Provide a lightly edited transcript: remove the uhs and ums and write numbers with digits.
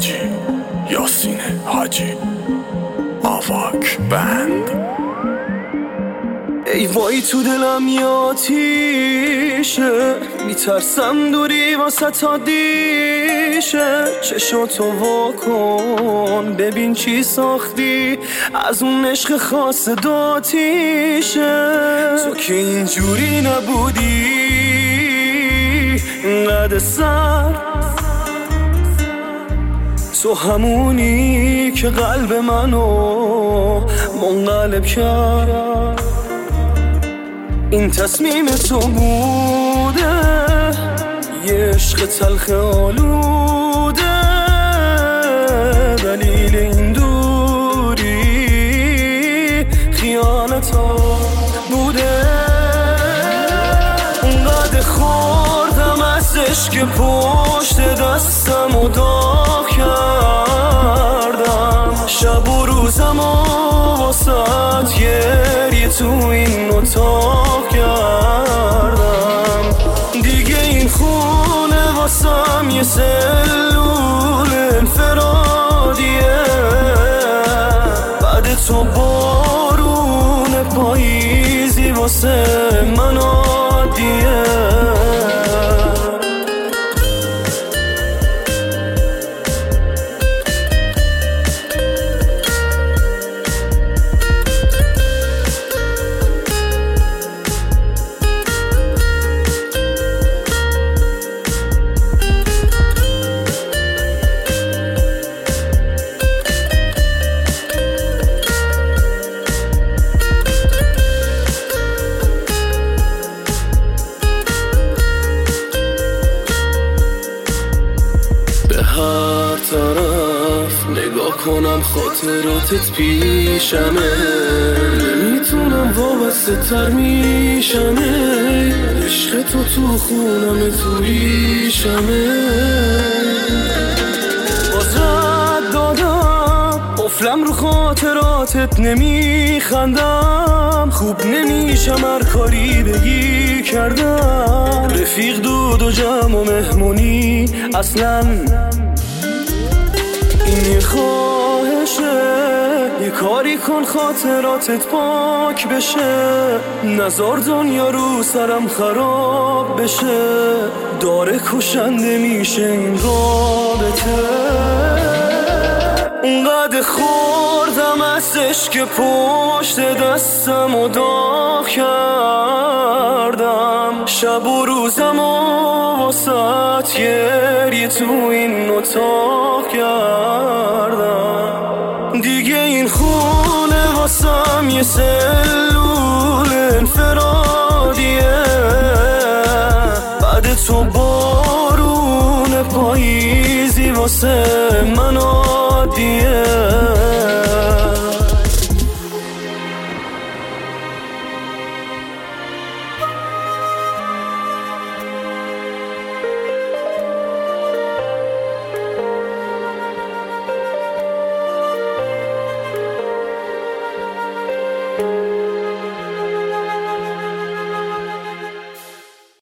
حاجی یاسین حاجی آواک بند. ای وای تو دلم یاتیشه، میترسم دوری واسه تا دیشه. چشاتو واکن ببین چی ساختی، از اون عشق خاص داتیشه. تو که اینجوری نبودی اینقدر سر، تو همونی که قلب منو منقلب کرد. این تصمیم تو بوده، یه عشق تلخ آلوده. دلیل این دوری خیانت ها بوده. اونقدر خوردم از عشق پشت دستم و داغ کردم. شب و روزم و واسط گریه تو این اتاق کردم. دیگه این خونه واسم یه سلول انفرادیه. بعد تو بارون پاییزی واسه من عادیه. هر طرف نگاه کنم خاطراتت پیشمه. نمیتونم وابسته تر میشمه. عشق تو خونم تو ریشمه. باز رد دادم قفلم رو خاطراتت نمیخندم. خوب نمیشم هر کاری بگی کردم. رفیق دود و جمع و مهمونی اصلا این یه خواهشه. یه کاری کن خاطراتت پاک بشه. نزار دنیا رو سرم خراب بشه. داره کشنده میشه این رابطه. اونقدر خوردم از عشق پشت دستم و داغ کردم. شب و روزم و واسط گریه تو این اتاق کردم. دیگه این خونه واسم یه سلول انفرادیه. بعد تو بارون پاییزی واسه من عادیه.